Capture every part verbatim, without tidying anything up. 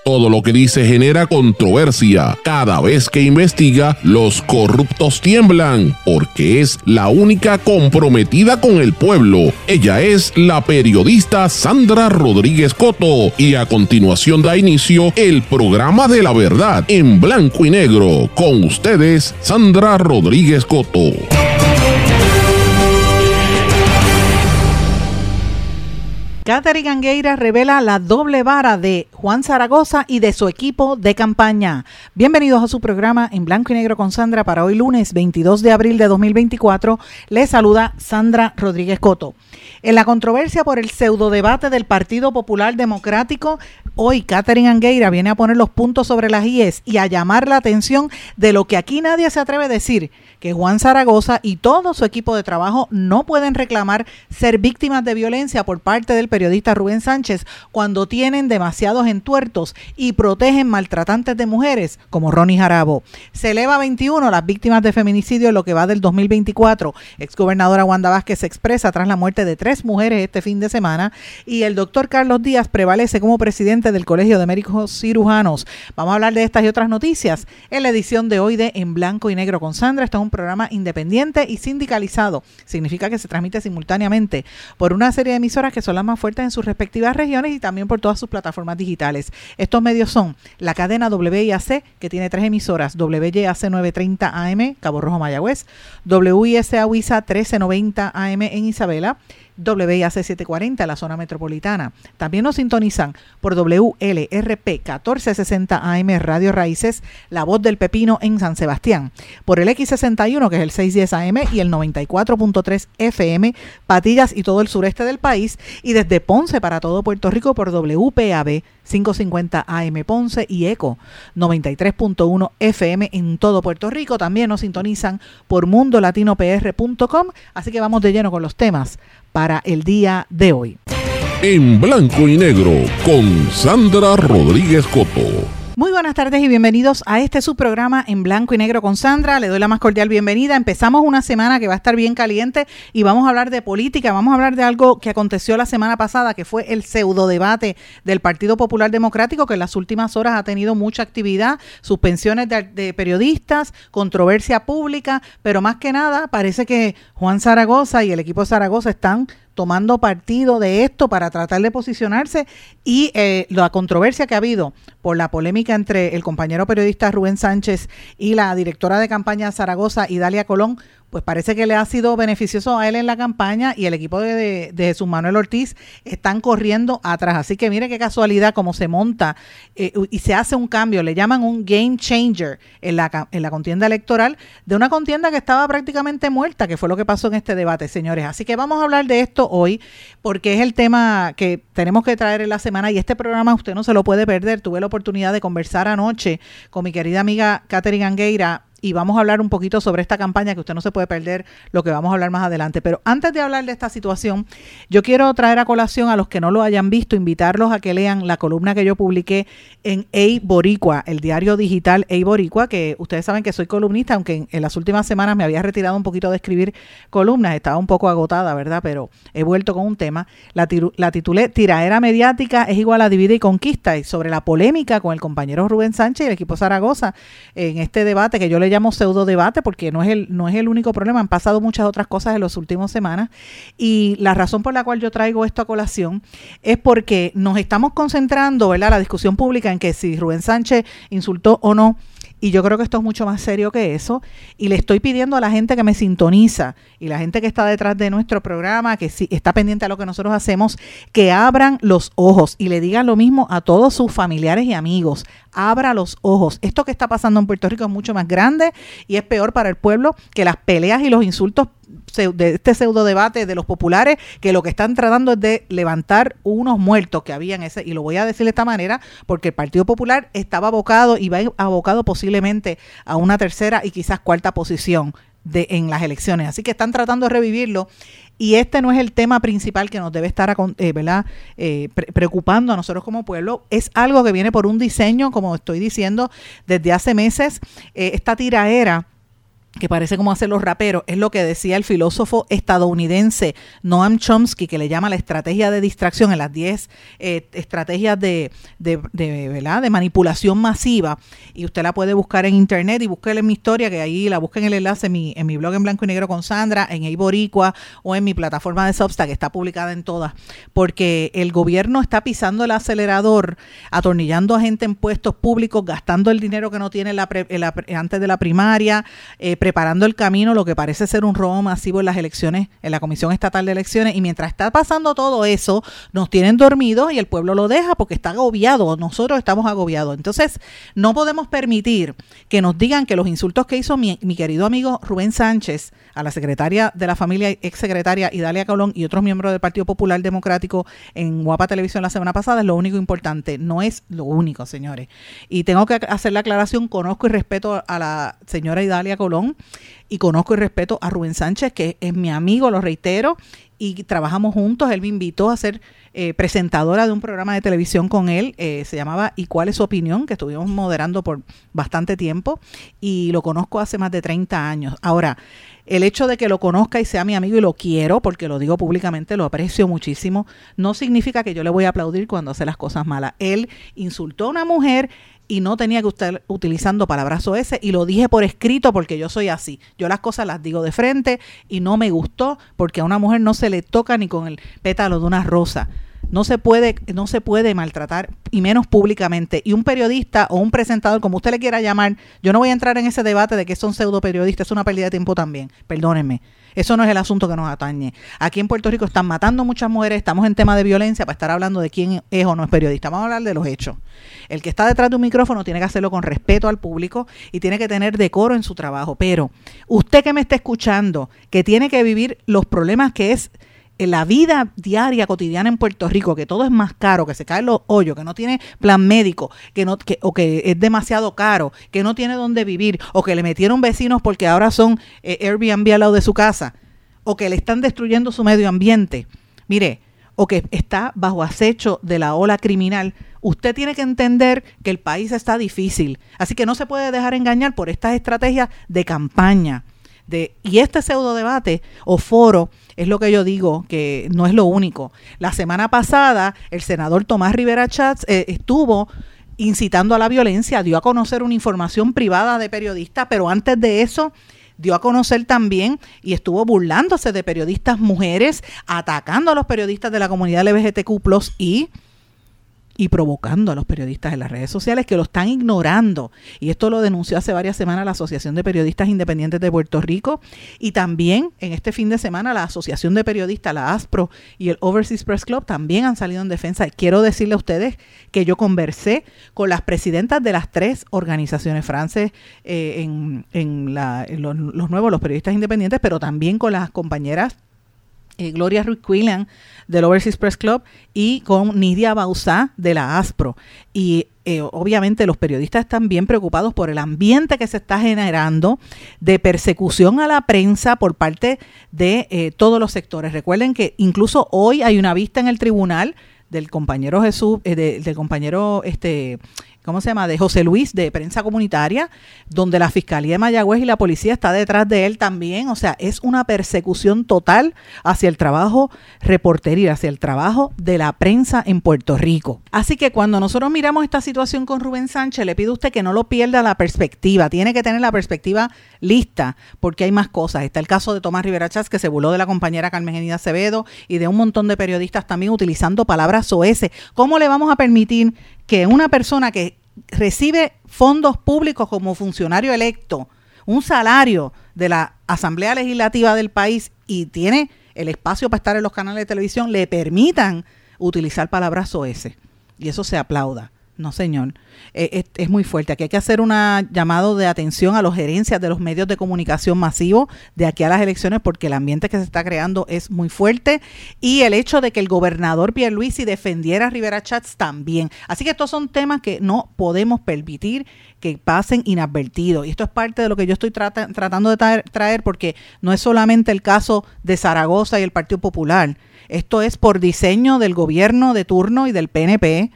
Todo lo que dice genera controversia. Cada vez que investiga, los corruptos tiemblan, porque es la única comprometida con el pueblo. Ella es la periodista Sandra Rodríguez Coto, y a continuación da inicio el programa de la verdad en blanco y negro. Con ustedes, Sandra Rodríguez Coto. Katherine Angueira revela la doble vara de Juan Zaragoza y de su equipo de campaña. Bienvenidos a su programa en blanco y negro con Sandra para hoy lunes veintidós de abril de dos mil veinticuatro. Les saluda Sandra Rodríguez Coto. En la controversia por el pseudodebate del Partido Popular Democrático, hoy Katherine Angueira viene a poner los puntos sobre las íes y a llamar la atención de lo que aquí nadie se atreve a decir, que Juan Zaragoza y todo su equipo de trabajo no pueden reclamar ser víctimas de violencia por parte del periodista Rubén Sánchez cuando tienen demasiados entuertos y protegen maltratantes de mujeres como Ronnie Jarabo. Se eleva a veintiuno las víctimas de feminicidio en lo que va del dos mil veinticuatro. Exgobernadora Wanda Vázquez se expresa tras la muerte de tres mujeres este fin de semana, y el doctor Carlos Díaz prevalece como presidente del Colegio de Médicos Cirujanos. Vamos a hablar de estas y otras noticias en la edición de hoy de En Blanco y Negro con Sandra. Esto es un programa independiente y sindicalizado. Significa que se transmite simultáneamente por una serie de emisoras que son las más fuertes en sus respectivas regiones y también por todas sus plataformas digitales. Estos medios son la cadena W I A C, que tiene tres emisoras: W Y A C novecientos treinta A M, Cabo Rojo, Mayagüez; W I S A Huiza trece noventa A M en Isabela; W I A C setecientos cuarenta, la zona metropolitana. También nos sintonizan por W L R P catorce sesenta A M Radio Raíces, La Voz del Pepino en San Sebastián, por el X sesenta y uno, que es el seiscientos diez A M, y el noventa y cuatro punto tres F M, Patillas y todo el sureste del país, y desde Ponce para todo Puerto Rico por W P A B quinientos cincuenta A M Ponce y ECO noventa y tres punto uno F M en todo Puerto Rico. También nos sintonizan por mundo latino p r punto com, así que vamos de lleno con los temas para el día de hoy. En blanco y negro con Sandra Rodríguez Coto. Muy buenas tardes y bienvenidos a este su programa En Blanco y Negro con Sandra. Le doy la más cordial bienvenida. Empezamos una semana que va a estar bien caliente y vamos a hablar de política. Vamos a hablar de algo que aconteció la semana pasada, que fue el pseudo debate del Partido Popular Democrático, que en las últimas horas ha tenido mucha actividad, suspensiones de, de periodistas, controversia pública, pero más que nada parece que Juan Zaragoza y el equipo de Zaragoza están tomando partido de esto para tratar de posicionarse, y eh, la controversia que ha habido por la polémica entre el compañero periodista Rubén Sánchez y la directora de campaña Zaragoza, Idalia Colón, pues parece que le ha sido beneficioso a él en la campaña, y el equipo de, de, de Jesús Manuel Ortiz están corriendo atrás. Así que mire qué casualidad cómo se monta eh, y se hace un cambio, le llaman un game changer en la, en la contienda electoral, de una contienda que estaba prácticamente muerta, que fue lo que pasó en este debate, señores. Así que vamos a hablar de esto hoy, porque es el tema que tenemos que traer en la semana, y este programa usted no se lo puede perder. Tuve la oportunidad de conversar anoche con mi querida amiga Katherine Angueira, y vamos a hablar un poquito sobre esta campaña, que usted no se puede perder lo que vamos a hablar más adelante. Pero antes de hablar de esta situación, yo quiero traer a colación, a los que no lo hayan visto, invitarlos a que lean la columna que yo publiqué en Hey Boricua, el diario digital Hey Boricua, que ustedes saben que soy columnista, aunque en, en las últimas semanas me había retirado un poquito de escribir columnas, estaba un poco agotada, ¿verdad? Pero he vuelto con un tema. La, tiru, la titulé Tiraera mediática es igual a divide y conquista, y sobre la polémica con el compañero Rubén Sánchez y el equipo Zaragoza en este debate, que yo le llamo pseudo debate, porque no es el no es el único problema. Han pasado muchas otras cosas en las últimas semanas, y la razón por la cual yo traigo esto a colación es porque nos estamos concentrando, ¿verdad?, la discusión pública en que si Rubén Sánchez insultó o no. Y yo creo que esto es mucho más serio que eso, y le estoy pidiendo a la gente que me sintoniza y la gente que está detrás de nuestro programa, que sí está pendiente a lo que nosotros hacemos, que abran los ojos y le digan lo mismo a todos sus familiares y amigos. Abra los ojos. Esto que está pasando en Puerto Rico es mucho más grande y es peor para el pueblo que las peleas y los insultos de este pseudo debate de los populares, que lo que están tratando es de levantar unos muertos que había en ese, y lo voy a decir de esta manera porque el Partido Popular estaba abocado y va abocado posiblemente a una tercera y quizás cuarta posición de, en las elecciones, así que están tratando de revivirlo, y este no es el tema principal que nos debe estar eh, ¿verdad? Eh, pre- preocupando a nosotros como pueblo. Es algo que viene por un diseño, como estoy diciendo, desde hace meses. Eh, esta tiraera que parece como hacen los raperos, es lo que decía el filósofo estadounidense Noam Chomsky, que le llama la estrategia de distracción, en las diez eh, estrategias de, de, de, ¿verdad? de manipulación masiva, y usted la puede buscar en internet y búsquela en mi historia, que ahí la busquen el enlace en mi, en mi blog en blanco y negro con Sandra, en Hey Boricua o en mi plataforma de Substack, que está publicada en todas, porque el gobierno está pisando el acelerador, atornillando a gente en puestos públicos, gastando el dinero que no tiene la pre, la, antes de la primaria, eh, preparando el camino, lo que parece ser un robo masivo en las elecciones, en la Comisión Estatal de Elecciones, y mientras está pasando todo eso, nos tienen dormidos y el pueblo lo deja porque está agobiado, nosotros estamos agobiados. Entonces, no podemos permitir que nos digan que los insultos que hizo mi, mi querido amigo Rubén Sánchez a la secretaria de la familia, exsecretaria Idalia Colón y otros miembros del Partido Popular Democrático en Guapa Televisión la semana pasada, es lo único importante, no es lo único, señores. Y tengo que hacer la aclaración, conozco y respeto a la señora Idalia Colón, y conozco y respeto a Rubén Sánchez, que es mi amigo, lo reitero, y trabajamos juntos. Él me invitó a ser eh, presentadora de un programa de televisión con él, eh, se llamaba ¿Y cuál es su opinión?, que estuvimos moderando por bastante tiempo, y lo conozco hace más de treinta años. Ahora, el hecho de que lo conozca y sea mi amigo y lo quiero, porque lo digo públicamente, lo aprecio muchísimo, no significa que yo le voy a aplaudir cuando hace las cosas malas. Él insultó a una mujer y no tenía que estar utilizando palabras soeces, y lo dije por escrito porque yo soy así. Yo las cosas las digo de frente, y no me gustó porque a una mujer no se le toca ni con el pétalo de una rosa. No se puede, no se puede maltratar, y menos públicamente. Y un periodista o un presentador, como usted le quiera llamar, yo no voy a entrar en ese debate de que son pseudo periodistas, es una pérdida de tiempo también, perdónenme. Eso no es el asunto que nos atañe. Aquí en Puerto Rico están matando muchas mujeres, estamos en tema de violencia para estar hablando de quién es o no es periodista. Vamos a hablar de los hechos. El que está detrás de un micrófono tiene que hacerlo con respeto al público y tiene que tener decoro en su trabajo. Pero usted que me está escuchando, que tiene que vivir los problemas que es en la vida diaria, cotidiana en Puerto Rico, que todo es más caro, que se caen los hoyos, que no tiene plan médico, que no, que, o que es demasiado caro, que no tiene dónde vivir, o que le metieron vecinos porque ahora son eh, Airbnb al lado de su casa, o que le están destruyendo su medio ambiente, mire, o que está bajo acecho de la ola criminal. Usted tiene que entender que el país está difícil, así que no se puede dejar engañar por estas estrategias de campaña. De, y este pseudo debate o foro es lo que yo digo, que no es lo único. La semana pasada el senador Tomás Rivera Chats eh, estuvo incitando a la violencia, dio a conocer una información privada de periodistas, pero antes de eso dio a conocer también y estuvo burlándose de periodistas mujeres, atacando a los periodistas de la comunidad L G B T Q plus, y y provocando a los periodistas en las redes sociales, que lo están ignorando. Y esto lo denunció hace varias semanas la Asociación de Periodistas Independientes de Puerto Rico, y también en este fin de semana la Asociación de Periodistas, la ASPRO, y el Overseas Press Club también han salido en defensa. Quiero decirle a ustedes que yo conversé con las presidentas de las tres organizaciones, Frances, eh, en, en, la, en los, los nuevos, los periodistas independientes, pero también con las compañeras Eh, Gloria Ruiz Quillian del Overseas Press Club y con Nidia Bauzá de la ASPRO. Y eh, obviamente los periodistas están bien preocupados por el ambiente que se está generando de persecución a la prensa por parte de eh, todos los sectores. Recuerden que incluso hoy hay una vista en el tribunal del compañero Jesús, eh, de, del compañero este ¿cómo se llama?, de José Luis, de Prensa Comunitaria, donde la Fiscalía de Mayagüez y la policía está detrás de él también. O sea, es una persecución total hacia el trabajo reporteril, hacia el trabajo de la prensa en Puerto Rico. Así que cuando nosotros miramos esta situación con Rubén Sánchez, le pido a usted que no lo pierda la perspectiva. Tiene que tener la perspectiva lista, porque hay más cosas. Está el caso de Tomás Rivera Chats, que se burló de la compañera Carmen Genida Acevedo y de un montón de periodistas también utilizando palabras soeces. ¿Cómo le vamos a permitir que una persona que recibe fondos públicos como funcionario electo, un salario de la Asamblea Legislativa del país, y tiene el espacio para estar en los canales de televisión, le permitan utilizar palabras soeces y eso se aplauda? No, señor. Eh, es, es muy fuerte. Aquí hay que hacer un llamado de atención a las gerencias de los medios de comunicación masivos de aquí a las elecciones, porque el ambiente que se está creando es muy fuerte, y el hecho de que el gobernador Pierluisi defendiera a Rivera Chats también. Así que estos son temas que no podemos permitir que pasen inadvertidos, y esto es parte de lo que yo estoy trata, tratando de traer, traer, porque no es solamente el caso de Zaragoza y el Partido Popular. Esto es por diseño del gobierno de turno y del P N P,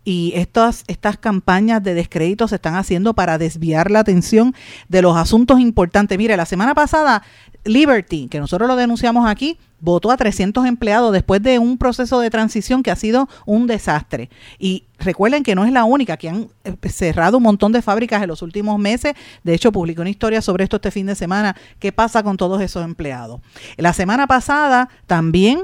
y estas, estas campañas de descrédito se están haciendo para desviar la atención de los asuntos importantes. Mire, la semana pasada Liberty, que nosotros lo denunciamos aquí, votó a trescientos empleados después de un proceso de transición que ha sido un desastre. Y recuerden que no es la única, que han cerrado un montón de fábricas en los últimos meses. De hecho, publiqué una historia sobre esto este fin de semana. ¿Qué pasa con todos esos empleados? La semana pasada también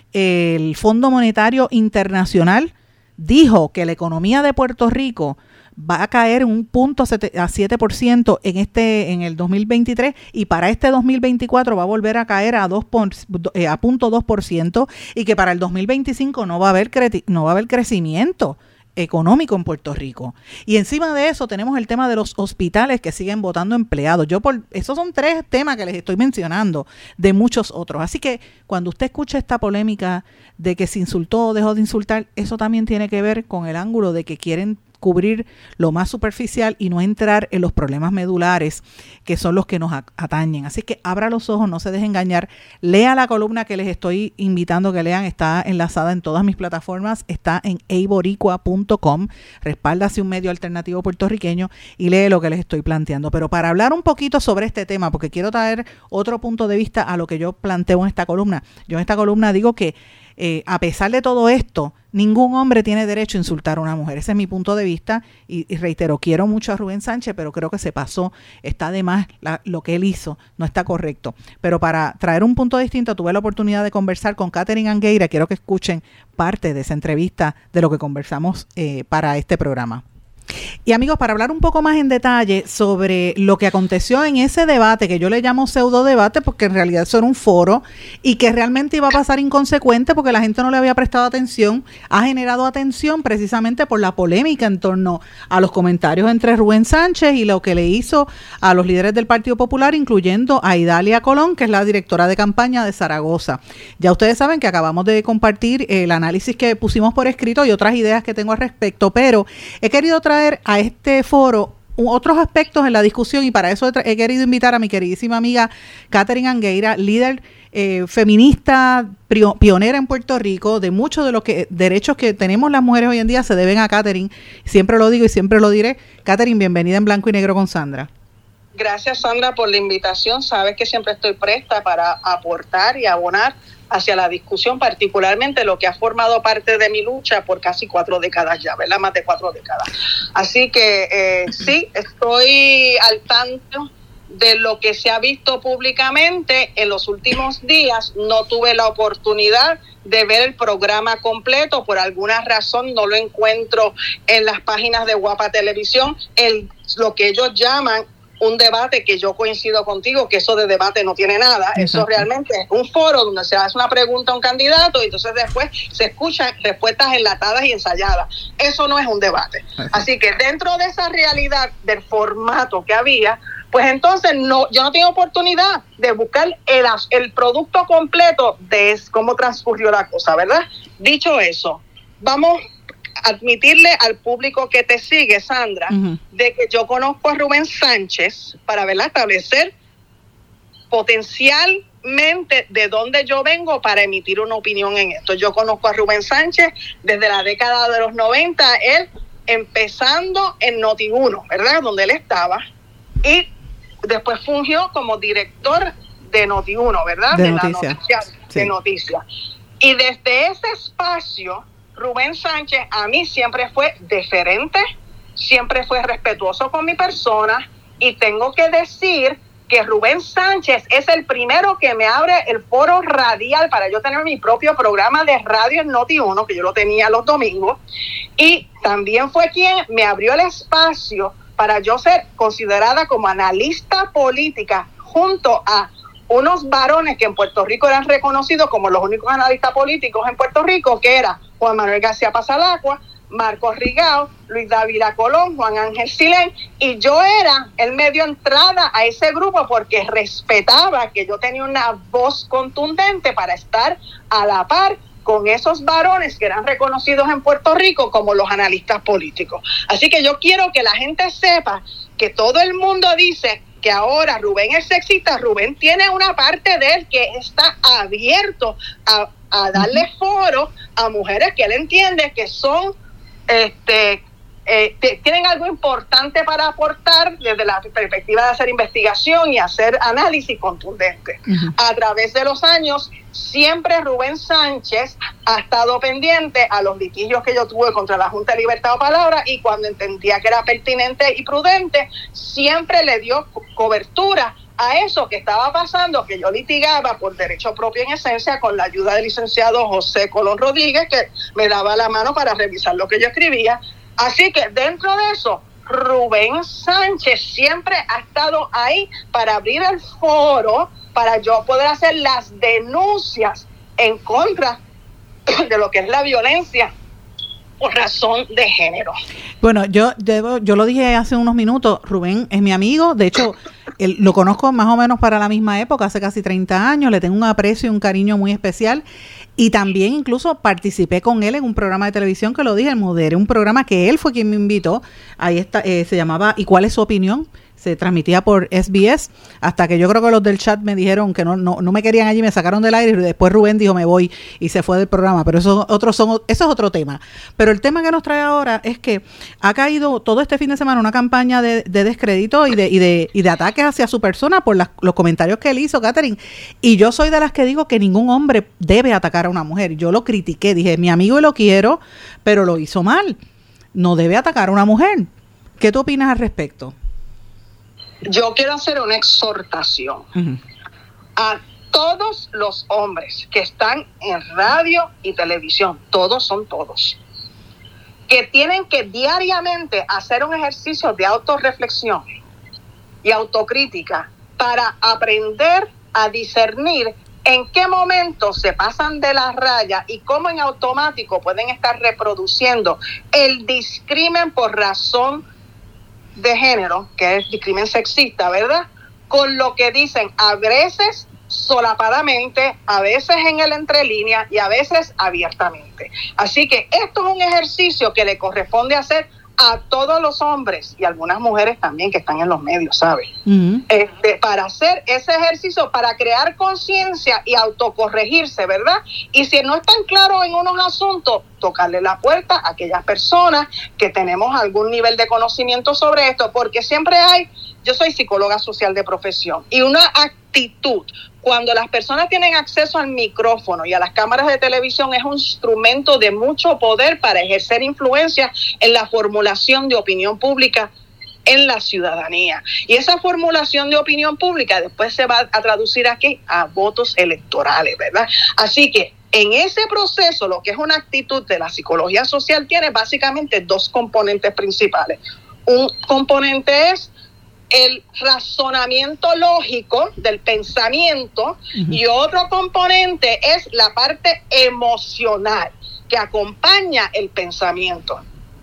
el Fondo Monetario Internacional dijo que la economía de Puerto Rico va a caer un punto a siete por ciento en este en el dos mil veintitrés y para este dos mil veinticuatro va a volver a caer a dos por, eh, a punto dos por ciento y que para el dos mil veinticinco no va a haber cre- no va a haber crecimiento económico en Puerto Rico. Y encima de eso tenemos el tema de los hospitales que siguen votando empleados. Yo por esos son tres temas que les estoy mencionando de muchos otros. Así que cuando usted escucha esta polémica de que se insultó o dejó de insultar, eso también tiene que ver con el ángulo de que quieren cubrir lo más superficial y no entrar en los problemas medulares que son los que nos atañen. Así que abra los ojos, no se deje engañar, lea la columna que les estoy invitando que lean, está enlazada en todas mis plataformas, está en ey boricua punto com, respáldase un medio alternativo puertorriqueño y lee lo que les estoy planteando. Pero para hablar un poquito sobre este tema, porque quiero traer otro punto de vista a lo que yo planteo en esta columna, yo en esta columna digo que Eh, a pesar de todo esto, ningún hombre tiene derecho a insultar a una mujer. Ese es mi punto de vista y, y reitero, quiero mucho a Rubén Sánchez, pero creo que se pasó, está de más la, lo que él hizo, no está correcto. Pero para traer un punto distinto, tuve la oportunidad de conversar con Catherine Angueira. Quiero que escuchen parte de esa entrevista de lo que conversamos eh, para este programa. Y amigos, para hablar un poco más en detalle sobre lo que aconteció en ese debate, que yo le llamo pseudo debate porque en realidad eso era un foro y que realmente iba a pasar inconsecuente porque la gente no le había prestado atención, ha generado atención precisamente por la polémica en torno a los comentarios entre Rubén Sánchez y lo que le hizo a los líderes del Partido Popular, incluyendo a Idalia Colón, que es la directora de campaña de Zaragoza. Ya ustedes saben que acabamos de compartir el análisis que pusimos por escrito y otras ideas que tengo al respecto, pero he querido traer a este foro otros aspectos en la discusión y para eso he, tra- he querido invitar a mi queridísima amiga Catherine Angueira, líder eh, feminista prio- pionera en Puerto Rico. De muchos de los que, derechos que tenemos las mujeres hoy en día se deben a Catherine, siempre lo digo y siempre lo diré. Catherine, bienvenida en Blanco y Negro con Sandra. Gracias, Sandra, por la invitación. Sabes que siempre estoy presta para aportar y abonar hacia la discusión, particularmente lo que ha formado parte de mi lucha por casi cuatro décadas ya, ¿verdad? Más de cuatro décadas. Así que eh, sí, estoy al tanto de lo que se ha visto públicamente en los últimos días. No tuve la oportunidad de ver el programa completo, por alguna razón no lo encuentro en las páginas de Guapa Televisión, el, lo que ellos llaman un debate, que yo coincido contigo que eso de debate no tiene nada. Exacto. Eso realmente es un foro donde se hace una pregunta a un candidato y entonces después se escuchan respuestas enlatadas y ensayadas. Eso no es un debate. Así que dentro de esa realidad del formato que había, pues entonces no, yo no tengo oportunidad de buscar el, el producto completo de cómo transcurrió la cosa, ¿verdad? Dicho eso, vamos admitirle al público que te sigue, Sandra, uh-huh. de que yo conozco a Rubén Sánchez para, ¿verdad?, establecer potencialmente de dónde yo vengo para emitir una opinión en esto. Yo conozco a Rubén Sánchez desde la década de los noventa, él empezando en Noti uno, ¿verdad?, donde él estaba, y después fungió como director de Noti uno, ¿verdad?, de, de noticia. la noticia, sí. de noticias. Y desde ese espacio, Rubén Sánchez a mí siempre fue deferente, siempre fue respetuoso con mi persona, y tengo que decir que Rubén Sánchez es el primero que me abre el foro radial para yo tener mi propio programa de radio en Noti uno, que yo lo tenía los domingos, y también fue quien me abrió el espacio para yo ser considerada como analista política junto a unos varones que en Puerto Rico eran reconocidos como los únicos analistas políticos en Puerto Rico, que era Juan Manuel García Pasalacua, Marcos Rigao, Luis Dávila Colón, Juan Ángel Silén, y yo era el medio entrada a ese grupo porque respetaba que yo tenía una voz contundente para estar a la par con esos varones que eran reconocidos en Puerto Rico como los analistas políticos. Así que yo quiero que la gente sepa que todo el mundo dice que ahora Rubén es sexista. Rubén tiene una parte de él que está abierto a, a darle foro a mujeres que él entiende que son este, eh, t- tienen algo importante para aportar desde la perspectiva de hacer investigación y hacer análisis contundente. Uh-huh. A través de los años, siempre Rubén Sánchez ha estado pendiente a los litigios que yo tuve contra la Junta de Libertad de Palabra, y cuando entendía que era pertinente y prudente, siempre le dio co- cobertura a eso que estaba pasando, que yo litigaba por derecho propio en esencia, con la ayuda del licenciado José Colón Rodríguez, que me daba la mano para revisar lo que yo escribía. Así que dentro de eso, Rubén Sánchez siempre ha estado ahí para abrir el foro, para yo poder hacer las denuncias en contra de lo que es la violencia por razón de género. Bueno, yo debo, yo lo dije hace unos minutos, Rubén es mi amigo, de hecho, él, lo conozco más o menos para la misma época, hace casi treinta años, le tengo un aprecio y un cariño muy especial, y también incluso participé con él en un programa de televisión que lo dije, el moderé, un programa que él fue quien me invitó, ahí está, eh, se llamaba ¿Y cuál es su opinión? Se transmitía por S B S, hasta que yo creo que los del chat me dijeron que no no, no me querían allí, me sacaron del aire, y después Rubén dijo me voy y se fue del programa, pero eso, otros son, eso es otro tema. Pero el tema que nos trae ahora es que ha caído todo este fin de semana una campaña de, de descrédito y de, y, de, y de ataques hacia su persona por las, los comentarios que él hizo, Catherine, y yo soy de las que digo que ningún hombre debe atacar a una mujer. Yo lo critiqué, dije mi amigo y lo quiero, pero lo hizo mal, no debe atacar a una mujer. ¿Qué tú opinas al respecto? Yo quiero hacer una exhortación uh-huh. a todos los hombres que están en radio y televisión, todos son todos, que tienen que diariamente hacer un ejercicio de autorreflexión y autocrítica para aprender a discernir en qué momento se pasan de la raya y cómo en automático pueden estar reproduciendo el discrimen por razón de género, que es discrimen sexista, ¿verdad? Con lo que dicen a veces solapadamente, a veces en el entrelínea y a veces abiertamente. Así que esto es un ejercicio que le corresponde hacer a todos los hombres y algunas mujeres también que están en los medios, ¿sabes? Uh-huh. Este, para hacer ese ejercicio, para crear conciencia y autocorregirse, ¿verdad? Y si no están claros en unos asuntos, tocarle la puerta a aquellas personas que tenemos algún nivel de conocimiento sobre esto, porque siempre hay, yo soy psicóloga social de profesión, y una actitud, cuando las personas tienen acceso al micrófono y a las cámaras de televisión, es un instrumento de mucho poder para ejercer influencia en la formulación de opinión pública en la ciudadanía. Y esa formulación de opinión pública después se va a traducir aquí a votos electorales, ¿verdad? Así que en ese proceso, lo que es una actitud de la psicología social tiene básicamente dos componentes principales. Un componente es el razonamiento lógico del pensamiento, uh-huh. y otro componente es la parte emocional que acompaña el pensamiento.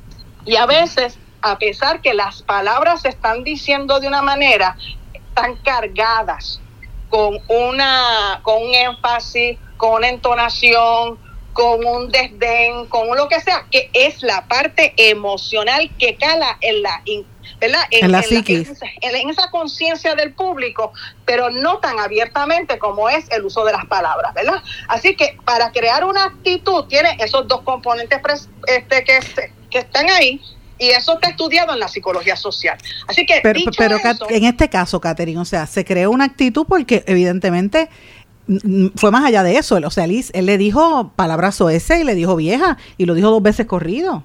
Y a veces, a pesar que las palabras se están diciendo de una manera, están cargadas con una con un énfasis, con una entonación, con un desdén, con lo que sea, que es la parte emocional que cala en la ¿verdad? En, en la en psiquis. La, en, en esa conciencia del público, pero no tan abiertamente como es el uso de las palabras, ¿verdad? Así que para crear una actitud tiene esos dos componentes pres, este, que, que están ahí, y eso está estudiado en la psicología social. Así que, pero, dicho pero eso, en este caso, Catherine, o sea, se creó una actitud porque evidentemente fue más allá de eso. O sea, él, él le dijo palabras soeces y le dijo vieja, y lo dijo dos veces corrido.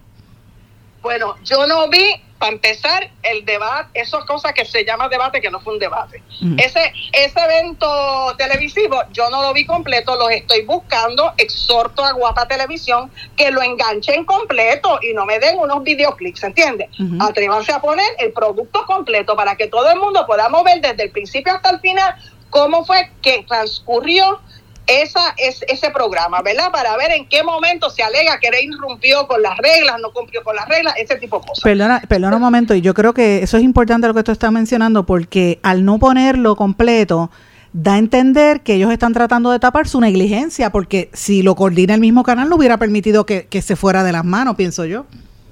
Bueno, yo no vi, para empezar, el debate, esas cosas que se llama debate, que no fue un debate. Mm. Ese ese evento televisivo, yo no lo vi completo, los estoy buscando, exhorto a Guapa Televisión que lo enganchen completo y no me den unos videoclips, ¿entiendes? Uh-huh. Atrévanse a poner el producto completo para que todo el mundo podamos ver desde el principio hasta el final cómo fue que transcurrió esa es ese programa, ¿verdad? Para ver en qué momento se alega que él irrumpió con las reglas, no cumplió con las reglas, ese tipo de cosas. Perdona, perdona un momento, y yo creo que eso es importante lo que tú estás mencionando, porque al no ponerlo completo, da a entender que ellos están tratando de tapar su negligencia, porque si lo coordina el mismo canal, no hubiera permitido que, que se fuera de las manos, pienso yo.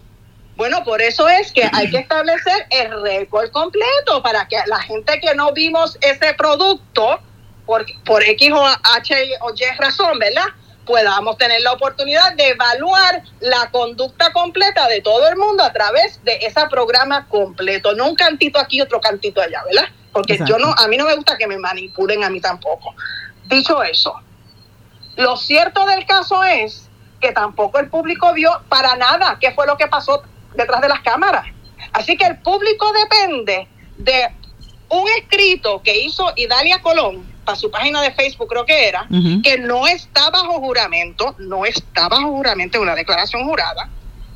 Bueno, por eso es que hay que establecer el récord completo, para que la gente que no vimos ese producto, por, por X o H o Y razón, ¿verdad? podamos tener la oportunidad de evaluar la conducta completa de todo el mundo a través de ese programa completo, no un cantito aquí y otro cantito allá, ¿verdad? Porque Exacto. yo no, a mí no me gusta que me manipulen a mí tampoco. Dicho eso, lo cierto del caso es que tampoco el público vio para nada qué fue lo que pasó detrás de las cámaras. Así que el público depende de un escrito que hizo Idalia Colón para su página de Facebook, creo que era, uh-huh. que no está bajo juramento, no está bajo juramento, es una declaración jurada.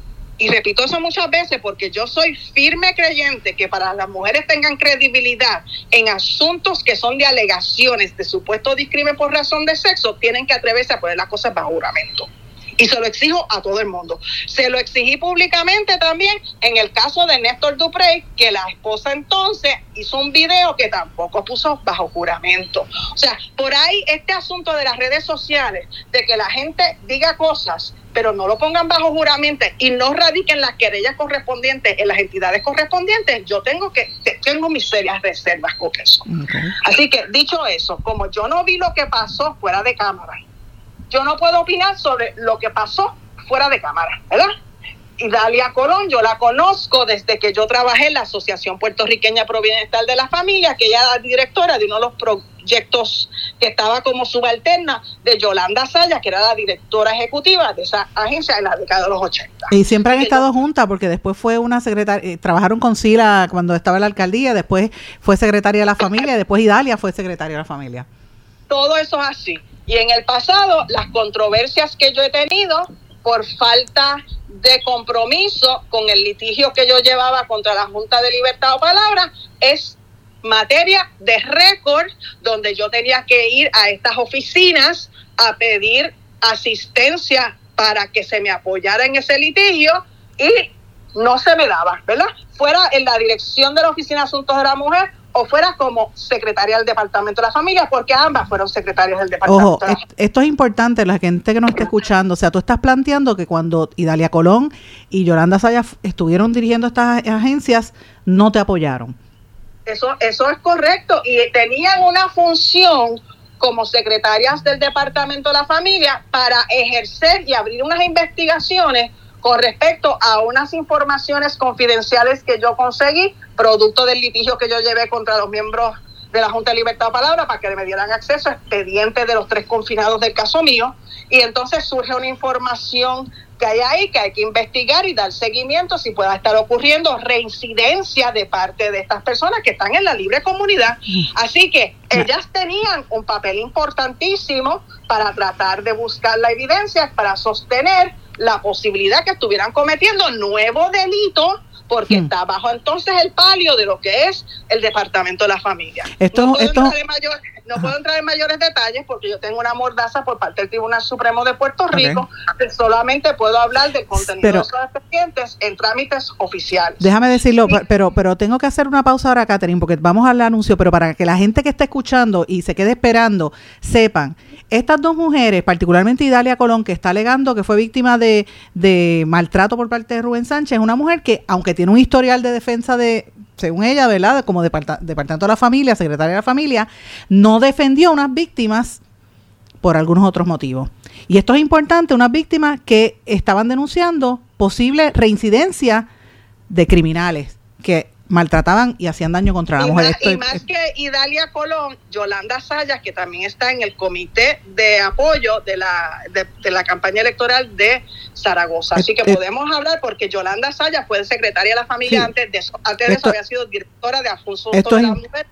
Y repito eso muchas veces porque yo soy firme creyente que para las mujeres tengan credibilidad en asuntos que son de alegaciones de supuesto discrimen por razón de sexo, tienen que atreverse a poner las cosas bajo juramento. Y se lo exijo a todo el mundo. Se lo exigí públicamente también en el caso de Néstor Duprey, que la esposa entonces hizo un video que tampoco puso bajo juramento. O sea, por ahí este asunto de las redes sociales, de que la gente diga cosas, pero no lo pongan bajo juramento y no radiquen las querellas correspondientes en las entidades correspondientes, yo tengo que tengo mis serias reservas con eso. Okay. Así que, dicho eso, como yo no vi lo que pasó fuera de cámara, yo no puedo opinar sobre lo que pasó fuera de cámara, ¿verdad? Idalia Colón, yo la conozco desde que yo trabajé en la Asociación Puertorriqueña Pro Bienestar de la Familia, que ella era directora de uno de los proyectos que estaba como subalterna de Yolanda Sayas, que era la directora ejecutiva de esa agencia en la década de los ochenta. Y siempre han estado juntas, porque después fue una secretaria, eh, trabajaron con Sila cuando estaba en la alcaldía, después fue secretaria de la familia, y después Idalia fue secretaria de la familia. Todo eso es así. Y en el pasado, las controversias que yo he tenido por falta de compromiso con el litigio que yo llevaba contra la Junta de Libertad o Palabra es materia de récord, donde yo tenía que ir a estas oficinas a pedir asistencia para que se me apoyara en ese litigio y no se me daba, ¿verdad? Fuera en la dirección de la Oficina de Asuntos de la Mujer o fuera como secretaria del Departamento de la Familia, porque ambas fueron secretarias del Departamento Ojo, de la Familia. Esto es importante, la gente que nos está escuchando, o sea, tú estás planteando que cuando Idalia Colón y Yolanda Sayas estuvieron dirigiendo estas agencias, no te apoyaron. Eso, eso es correcto, y tenían una función como secretarias del Departamento de la Familia para ejercer y abrir unas investigaciones con respecto a unas informaciones confidenciales que yo conseguí, producto del litigio que yo llevé contra los miembros de la Junta de Libertad de Palabra para que me dieran acceso a expedientes de los tres confinados del caso mío, y entonces surge una información que hay ahí que hay que investigar y dar seguimiento si pueda estar ocurriendo reincidencia de parte de estas personas que están en la libre comunidad. Así que ellas tenían un papel importantísimo para tratar de buscar la evidencia para sostener la posibilidad que estuvieran cometiendo nuevo delito, porque hmm. está bajo entonces el palio de lo que es el Departamento de la Familia. Esto, no puedo, esto... entrar, en mayor, no puedo entrar en mayores detalles porque yo tengo una mordaza por parte del Tribunal Supremo de Puerto Rico, okay. que solamente puedo hablar del contenido pero, de esos expedientes en trámites oficiales. Déjame decirlo, sí. pero pero tengo que hacer una pausa ahora, Catherine, porque vamos al anuncio, pero para que la gente que está escuchando y se quede esperando, sepan, estas dos mujeres, particularmente Idalia Colón, que está alegando que fue víctima de, de maltrato por parte de Rubén Sánchez, es una mujer que, aunque tiene un historial de defensa de, según ella, ¿verdad?, como departa, Departamento de la Familia, secretaria de la Familia, no defendió a unas víctimas por algunos otros motivos. Y esto es importante, unas víctimas que estaban denunciando posible reincidencia de criminales que maltrataban y hacían daño contra la y mujer. Más, Esto y es, más que Idalia Colón, Yolanda Sayas, que también está en el comité de apoyo de la de, de la campaña electoral de Zaragoza. Así que eh, podemos hablar porque Yolanda Sayas fue secretaria de la familia sí, antes de eso. Antes de esto, eso había sido directora de Asuntos de la Mujer.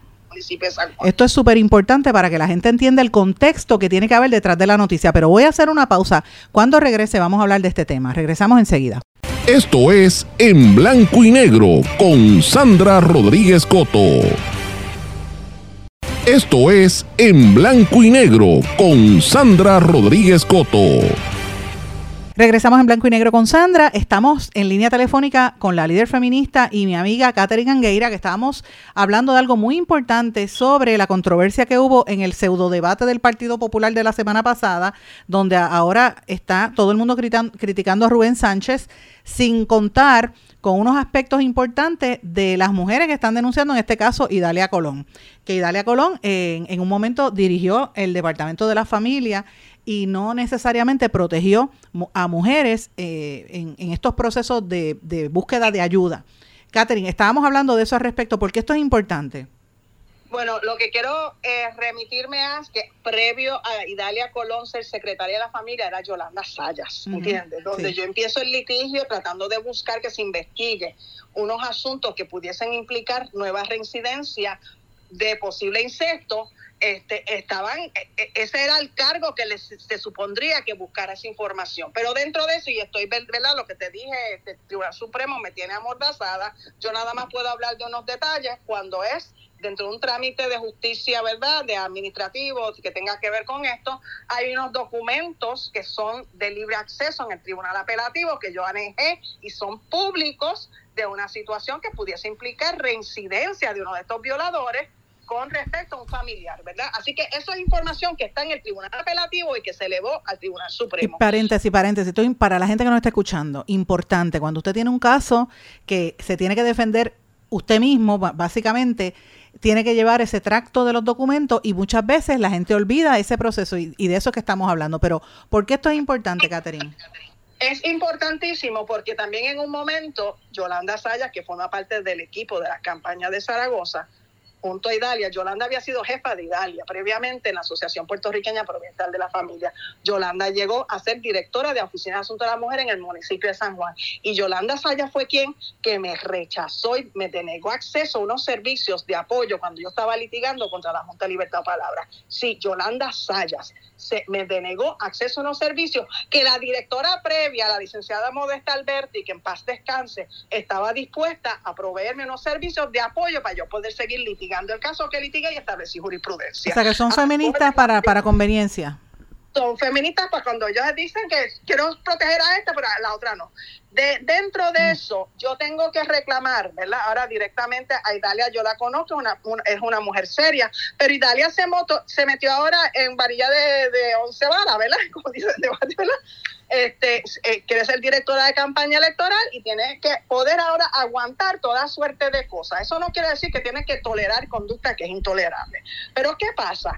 Esto es súper importante para que la gente entienda el contexto que tiene que haber detrás de la noticia. Pero voy a hacer una pausa. Cuando regrese vamos a hablar de este tema. Regresamos enseguida. Esto es En Blanco y Negro con Sandra Rodríguez Coto. Esto es En Blanco y Negro con Sandra Rodríguez Coto. Regresamos en Blanco y Negro con Sandra. Estamos en línea telefónica con la líder feminista y mi amiga Catherine Angueira, que estábamos hablando de algo muy importante sobre la controversia que hubo en el pseudo debate del Partido Popular de la semana pasada, donde ahora está todo el mundo criticando a Rubén Sánchez, sin contar con unos aspectos importantes de las mujeres que están denunciando, en este caso Idalia Colón. Que Idalia Colón eh, en, en un momento dirigió el Departamento de la Familia y no necesariamente protegió a mujeres eh, en, en estos procesos de, de búsqueda de ayuda. Catherine, estábamos hablando de eso al respecto, porque esto es importante. Bueno, lo que quiero eh, remitirme a es que previo a Idalia Colón ser secretaria de la familia era Yolanda Sayas, uh-huh. ¿entiendes? Donde sí. yo empiezo el litigio tratando de buscar que se investigue unos asuntos que pudiesen implicar nueva reincidencia de posible incesto. Este, estaban, ese era el cargo que les, se supondría que buscara esa información, pero dentro de eso, y estoy, ¿verdad? Lo que te dije, este, el Tribunal Supremo me tiene amordazada, yo nada más puedo hablar de unos detalles cuando es dentro de un trámite de justicia, ¿verdad?, de administrativo que tenga que ver con esto. Hay unos documentos que son de libre acceso en el Tribunal Apelativo que yo anejé y son públicos de una situación que pudiese implicar reincidencia de uno de estos violadores con respecto a un familiar, ¿verdad? Así que eso es información que está en el Tribunal Apelativo y que se elevó al Tribunal Supremo. Y paréntesis, paréntesis, esto para la gente que nos está escuchando, importante, cuando usted tiene un caso que se tiene que defender usted mismo, básicamente, tiene que llevar ese tracto de los documentos y muchas veces la gente olvida ese proceso y, y de eso es que estamos hablando. Pero, ¿por qué esto es importante, Catherine? Es importantísimo porque también en un momento, Yolanda Sayas, que forma parte del equipo de la campaña de Zaragoza, junto a Idalia, Yolanda había sido jefa de Idalia previamente en la Asociación Puertorriqueña Provincial de la Familia. Yolanda llegó a ser directora de Oficina de Asuntos de la Mujer en el municipio de San Juan. Y Yolanda Sayas fue quien que me rechazó y me denegó acceso a unos servicios de apoyo cuando yo estaba litigando contra la Junta de Libertad de Palabra. Sí, Yolanda Sayas se, me denegó acceso a unos servicios que la directora previa, la licenciada Modesta Alberti, que en paz descanse, estaba dispuesta a proveerme unos servicios de apoyo para yo poder seguir litigando el caso que litiga y establecí jurisprudencia. O sea, que son feministas para, para conveniencia. Son feministas para cuando ellos dicen que quiero proteger a esta, pero a la otra no. De, dentro de mm. eso, yo tengo que reclamar, ¿verdad? Ahora directamente a Idalia, yo la conozco, una, una, es una mujer seria, pero Idalia se, moto, se metió ahora en varilla de, de once varas, ¿verdad? Como dicen, de ¿verdad? Este, eh, quiere ser directora de campaña electoral y tiene que poder ahora aguantar toda suerte de cosas. Eso no quiere decir que tiene que tolerar conducta que es intolerable. Pero ¿qué pasa?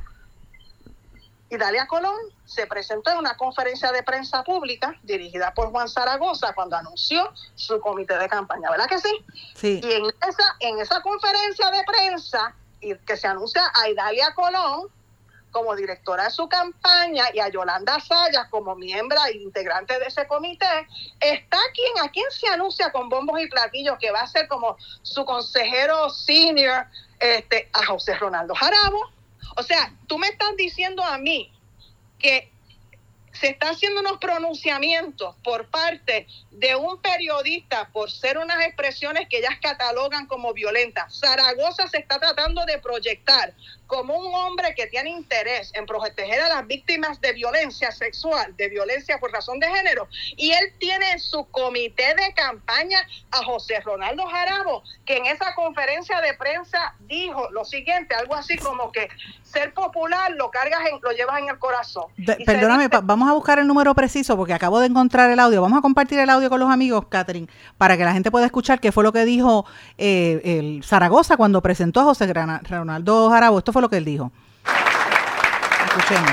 Idalia Colón se presentó en una conferencia de prensa pública dirigida por Juan Zaragoza cuando anunció su comité de campaña, ¿verdad que sí? Sí. Y en esa, en esa conferencia de prensa y que se anuncia a Idalia Colón como directora de su campaña y a Yolanda Sayas como miembro e integrante de ese comité, está quien, a quien se anuncia con bombos y platillos que va a ser como su consejero senior, este, a José Ronaldo Jarabo. O sea, tú me estás diciendo a mí que se están haciendo unos pronunciamientos por parte de un periodista por ser unas expresiones que ellas catalogan como violentas. Zaragoza se está tratando de proyectar como un hombre que tiene interés en proteger a las víctimas de violencia sexual, de violencia por razón de género, y él tiene en su comité de campaña a José Ronaldo Jarabo, que en esa conferencia de prensa dijo lo siguiente, algo así como que ser popular lo cargas, en, lo llevas en el corazón. De, perdóname, dice, vamos a buscar el número preciso porque acabo de encontrar el audio. Vamos a compartir el audio con los amigos, Catherine, para que la gente pueda escuchar qué fue lo que dijo eh, el Zaragoza cuando presentó a José Ronaldo Jarabo. Esto fue lo que él dijo. Escuchemos.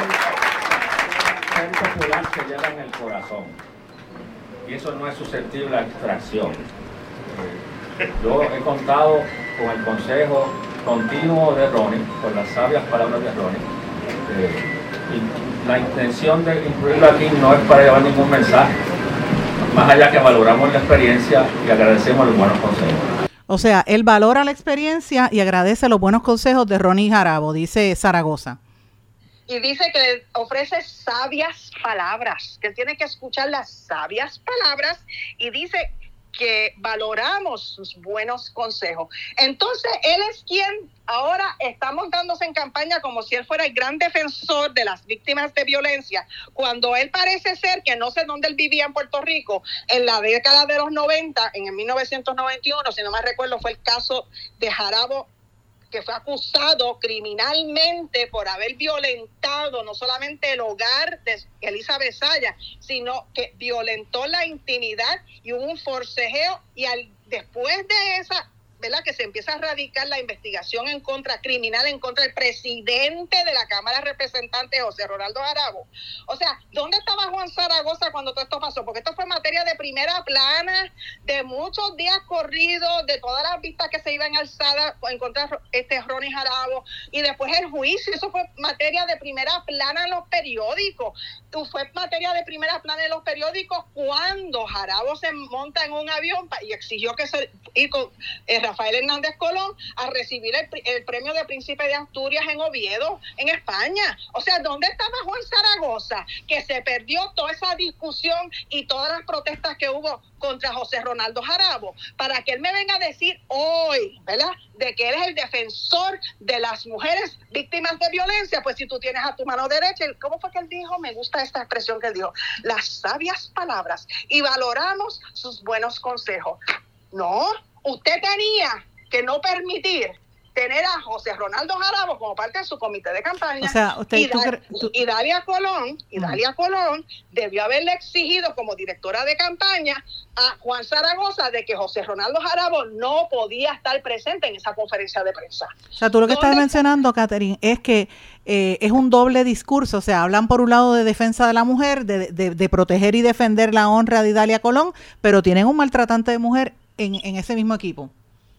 Ser popular se lleva en el corazón y eso no es susceptible a extracción. Yo he contado con el consejo continuo de Ronnie, con las sabias palabras de Ronnie. Eh, y la intención de incluirlo aquí no es para llevar ningún mensaje, más allá que valoramos la experiencia y agradecemos los buenos consejos. O sea, él valora la experiencia y agradece los buenos consejos de Ronnie Jarabo, dice Zaragoza. Y dice que le ofrece sabias palabras, que él tiene que escuchar las sabias palabras y dice que valoramos sus buenos consejos. Entonces, él es quien ahora está montándose en campaña como si él fuera el gran defensor de las víctimas de violencia, cuando él parece ser que no sé dónde él vivía en Puerto Rico, en la década de los noventa, en el mil novecientos noventa y uno, si no me recuerdo, fue el caso de Jarabo, que fue acusado criminalmente por haber violentado no solamente el hogar de Elizabeth Sayas, sino que violentó la intimidad y hubo un forcejeo y al, después de esa ¿verdad?, que se empieza a radicar la investigación en contra, criminal en contra del presidente de la Cámara de Representantes, José Ronaldo Jarabo. O sea, ¿dónde estaba Juan Zaragoza cuando todo esto pasó? Porque esto fue materia de primera plana, de muchos días corridos, de todas las vistas que se iban alzadas en contra de este Ronnie Jarabo, y después el juicio. Eso fue materia de primera plana en los periódicos. Fue materia de primera plana en los periódicos cuando Jarabo se monta en un avión y exigió que se ir con eh, Rafael Hernández Colón a recibir el, el premio de Príncipe de Asturias en Oviedo, en España. O sea, ¿dónde estaba Juan Zaragoza? Que se perdió toda esa discusión y todas las protestas que hubo contra José Ronaldo Jarabo, para que él me venga a decir hoy, ¿verdad?, de que eres el defensor de las mujeres víctimas de violencia. Pues si tú tienes a tu mano derecha, ¿cómo fue que él dijo? Me gusta esta expresión que él dijo: las sabias palabras, y valoramos sus buenos consejos. No, usted tenía que no permitir tener a José Ronaldo Jarabo como parte de su comité de campaña. O sea, usted, y, tú, da, tú, y Dalia Colón, y Dalia Colón debió haberle exigido como directora de campaña a Juan Zaragoza de que José Ronaldo Jarabo no podía estar presente en esa conferencia de prensa. O sea, tú lo que estás mencionando, Catherine, es que eh, es un doble discurso. O sea, hablan por un lado de defensa de la mujer, de, de, de proteger y defender la honra de Dalia Colón, pero tienen un maltratante de mujer en, en ese mismo equipo.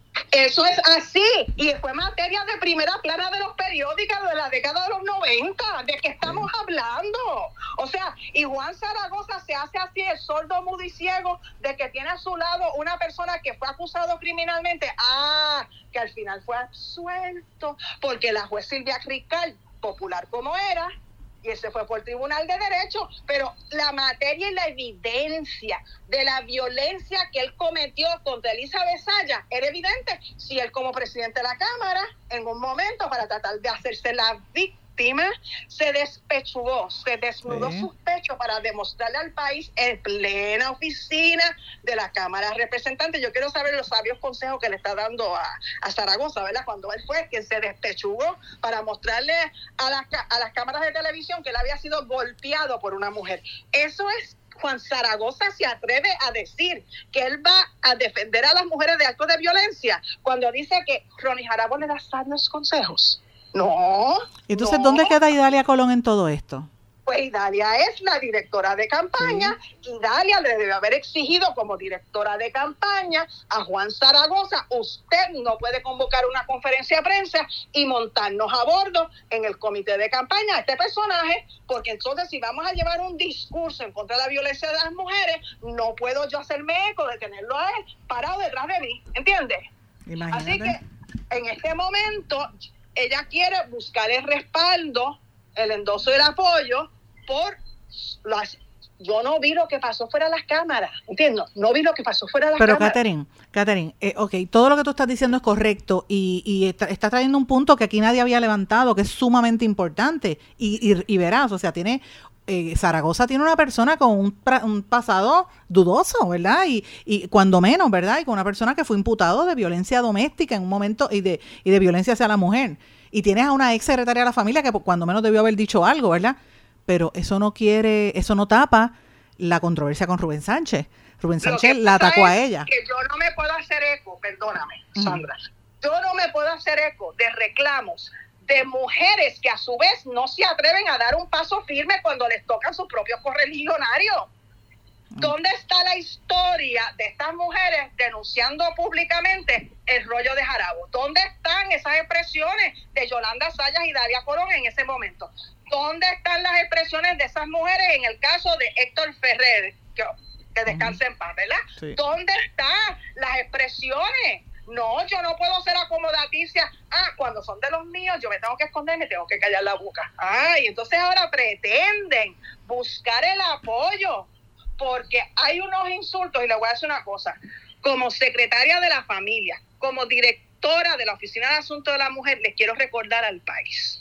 Eso es así, y fue materia de primera plana de los periódicos de la década de los noventa. ¿De qué estamos hablando? O sea, y Juan Zaragoza se hace así el sordo, mudo y ciego de que tiene a su lado una persona que fue acusado criminalmente. Ah, que al final fue absuelto, porque la juez Silvia Rical, popular como era, y ese fue por el Tribunal de Derecho, pero la materia y la evidencia de la violencia que él cometió contra Elizabeth Saya era evidente. Si él, como presidente de la Cámara, en un momento, para tratar de hacerse la víctima, se despechugó, se desnudó sí. sus pechos para demostrarle al país en plena oficina de la Cámara de Representantes. Yo quiero saber los sabios consejos que le está dando a, a Zaragoza, ¿verdad? Cuando él fue quien se despechugó para mostrarle a las, a las cámaras de televisión que él había sido golpeado por una mujer. Eso es Juan Zaragoza se atreve a decir que él va a defender a las mujeres de actos de violencia cuando dice que Ronnie Jarabo le da sabios consejos. No. Entonces, no. ¿dónde queda Idalia Colón en todo esto? Pues Idalia es la directora de campaña, sí. Idalia le debe haber exigido como directora de campaña a Juan Zaragoza: usted no puede convocar una conferencia de prensa y montarnos a bordo en el comité de campaña a este personaje, porque entonces si vamos a llevar un discurso en contra de la violencia de las mujeres, no puedo yo hacerme eco de tenerlo a él parado detrás de mí, ¿entiendes? Imagínate. Así que en este momento ella quiere buscar el respaldo, el endoso y el apoyo por las... Yo no vi lo que pasó fuera de las cámaras, ¿entiendes? No vi lo que pasó fuera de las Pero cámaras. Pero, Catherine, Catherine, eh, ok, todo lo que tú estás diciendo es correcto y, y está, está trayendo un punto que aquí nadie había levantado, que es sumamente importante. Y, y, y verás, o sea, tiene... Eh, Zaragoza tiene una persona con un, un pasado dudoso, ¿verdad? Y, y cuando menos, ¿verdad? Y con una persona que fue imputado de violencia doméstica en un momento y de, y de violencia hacia la mujer. Y tienes a una ex secretaria de la familia que cuando menos debió haber dicho algo, ¿verdad? Pero eso no quiere, eso no tapa la controversia con Rubén Sánchez. Rubén Sánchez la atacó a ella. Que yo no me puedo hacer eco, perdóname, Sandra. Uh-huh. Yo no me puedo hacer eco de reclamos de mujeres que a su vez no se atreven a dar un paso firme cuando les tocan sus propios correligionarios. ¿Dónde está la historia de estas mujeres denunciando públicamente el rollo de Jarabo? ¿Dónde están esas expresiones de Yolanda Sayas y Dalia Colón en ese momento? ¿Dónde están las expresiones de esas mujeres en el caso de Héctor Ferrer? Que, que descanse en paz, ¿verdad? Sí. ¿Dónde están las expresiones? No, yo no puedo ser acomodaticia. Ah, cuando son de los míos, yo me tengo que esconder, me tengo que callar la boca. Ah, y entonces ahora pretenden buscar el apoyo, porque hay unos insultos, y le voy a decir una cosa, como secretaria de la familia, como directora de la Oficina de Asuntos de la Mujer, les quiero recordar al país.